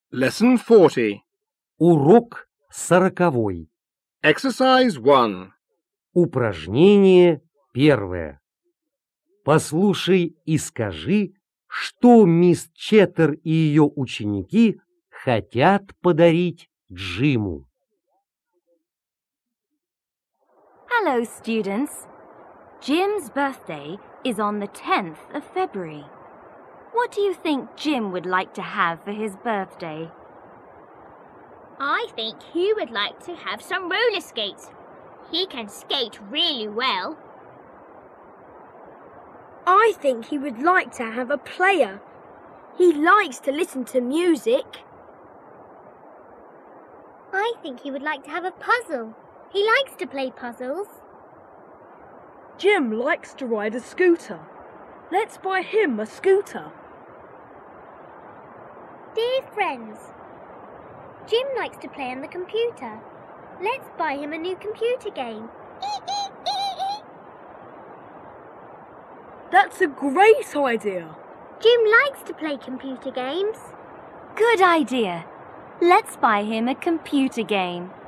Lesson 40. Урок 40. Exercise 1. Упражнение 1. Послушай и скажи, что мисс Четтер и ее ученики хотят подарить Джиму. Hello, students. Jim's birthday is on the 10th of February. What do you think Jim would like to have for his birthday? I think he would like to have some roller skates. He can skate really well. I think he would like to have a player. He likes to listen to music. I think he would like to have a puzzle. He likes to play puzzles. Jim likes to ride a scooter. Let's buy him a scooter. Dear friends, Jim likes to play on the computer. Let's buy him a new computer game. That's a great idea. Jim likes to play computer games. Good idea. Let's buy him a computer game.